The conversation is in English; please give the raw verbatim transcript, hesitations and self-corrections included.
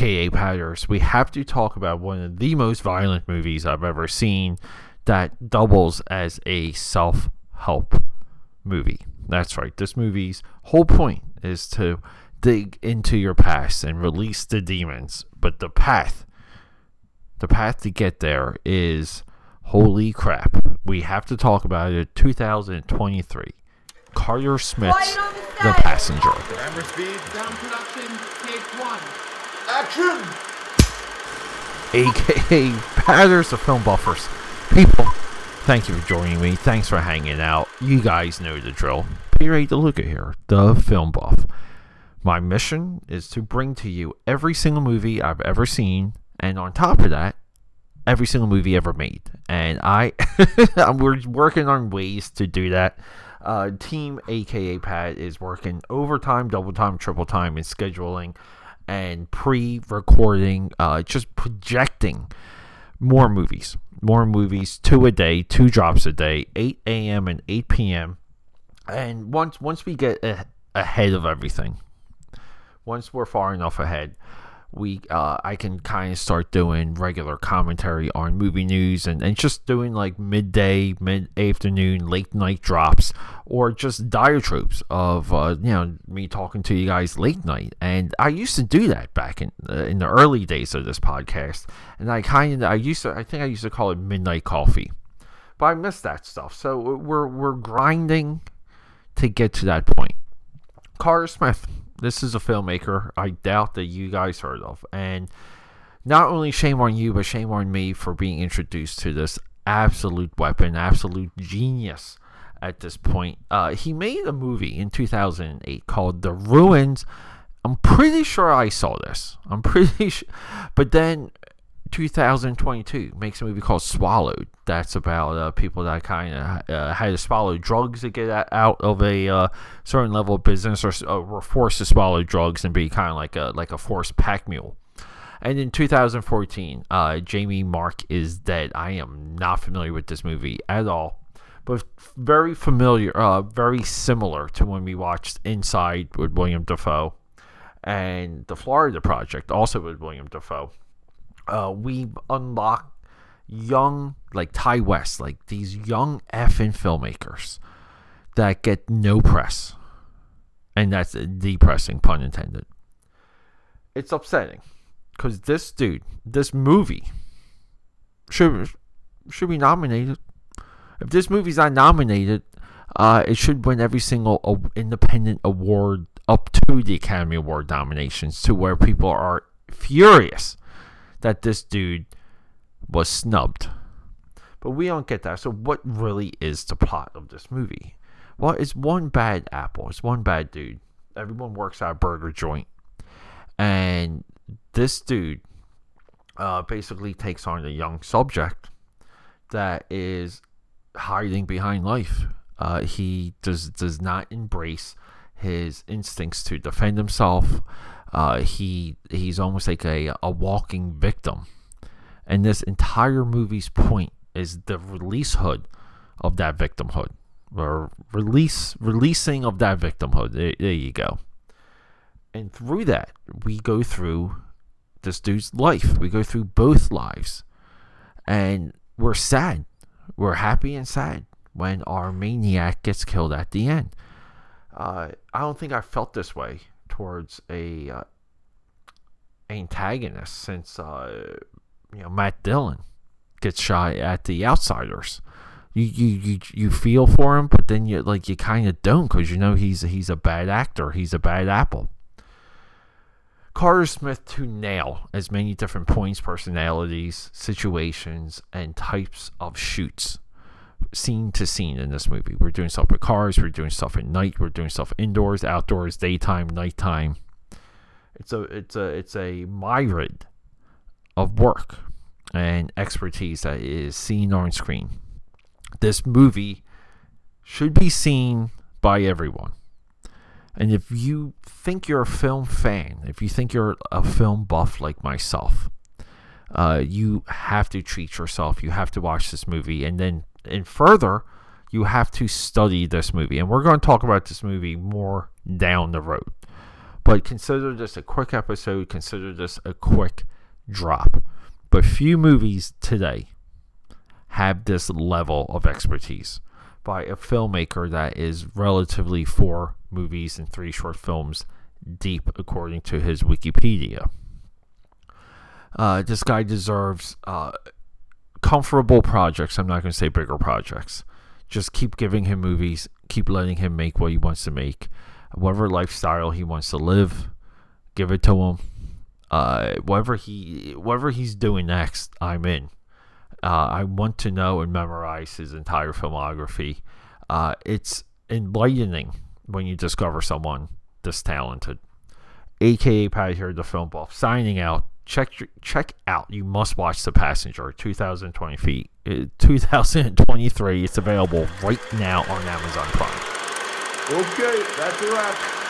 aka Patters, we have to talk about one of the most violent movies I've ever seen that doubles as a self-help movie. That's right. This movie's whole point is to dig into your past and release the demons. But the path, the path to get there is, holy crap. We have to talk about it. two thousand twenty-three. Carter Smith's The Passenger. Camera speed. Sound production. Take one. Action. A K A Patters, the Film Buffers. People, thank you for joining me. Thanks for hanging out. You guys know the drill. Be ready to look at here, the Film Buff. My mission is to bring to you every single movie I've ever seen, and on top of that, every single movie ever made. And I, we're working on ways to do that. Uh, team A K A Pat is working overtime, double time, triple time in scheduling and pre-recording, uh, just projecting more movies. More movies, two a day, two drops a day, eight a.m. and eight p.m. And once once we get a, ahead of everything, once we're far enough ahead, we uh, I can kind of start doing regular commentary on movie news and, and just doing like midday, mid-afternoon, late-night drops, or just diatribes of uh, you know me talking to you guys late night. And I used to do that back in uh, in the early days of this podcast, and I kind of I used to I think I used to call it midnight coffee, but I miss that stuff. So we're we're grinding to get to that point. Carter Smith. This is a filmmaker I doubt that you guys heard of. And not only shame on you, but shame on me for being introduced to this absolute weapon, absolute genius at this point. Uh, he made a movie in two thousand eight called The Ruins. I'm pretty sure I saw this. I'm pretty sure. But then two thousand twenty-two makes a movie called Swallowed. That's about uh, people that kind of uh, had to swallow drugs to get out of a uh, certain level of business, or uh, were forced to swallow drugs and be kind of like a like a forced pack mule. And in two thousand fourteen, uh, Jamie Mark is Dead. I am not familiar with this movie at all, but very familiar, uh, very similar to when we watched Inside with William Dafoe and The Florida Project, also with William Dafoe. Uh, we've unlocked young, like Ty West, like these young effing filmmakers that get no press. And that's a depressing, pun intended. It's upsetting because this dude, this movie, should should be nominated. If this movie's not nominated, uh, it should win every single uh, independent award up to the Academy Award nominations, to where people are furious that this dude was snubbed. But we don't get that. So what really is the plot of this movie? Well, it's one bad apple. It's one bad dude. Everyone works at a burger joint. And this dude uh, basically takes on a young subject that is hiding behind life. Uh, he does, does not embrace his instincts to defend himself. Uh, he he's almost like a, a walking victim. And this entire movie's point is the release hood of that victimhood. Or release releasing of that victimhood. There, there you go. And through that, we go through this dude's life. We go through both lives. And we're sad. We're happy and sad when our maniac gets killed at the end. Uh, I don't think I felt this way towards a uh, antagonist since uh, you know Matt Dillon gets shot at The Outsiders. You you you, you feel for him, but then you like you kind of don't, because you know he's he's a bad actor. He's a bad apple. Carter Smith to nail as many different points, personalities, situations, and types of shoots, scene to scene in this movie. We're doing stuff with cars, we're doing stuff at night, we're doing stuff indoors, outdoors, daytime, nighttime. It's a it's a it's a myriad of work and expertise that is seen on screen. This movie should be seen by everyone. And if you think you're a film fan, if you think you're a film buff like myself, uh, you have to treat yourself. You have to watch this movie, and then and further, you have to study this movie. And we're going to talk about this movie more down the road. But consider this a quick episode. Consider this a quick drop. But few movies today have this level of expertise by a filmmaker that is relatively four movies and three short films deep, according to his Wikipedia. Uh, this guy deserves uh, comfortable projects. I'm not going to say bigger projects. Just keep giving him movies. Keep letting him make what he wants to make. Whatever lifestyle he wants to live, give it to him. Uh, whatever he, whatever he's doing next, I'm in. Uh, I want to know and memorize his entire filmography. Uh, it's enlightening when you discover someone this talented. A K A Pat here, the Film Buff, signing out. Check check out. You must watch The Passenger. two thousand twenty feet, uh, two thousand twenty-three. It's available right now on Amazon Prime. Okay, that's a wrap.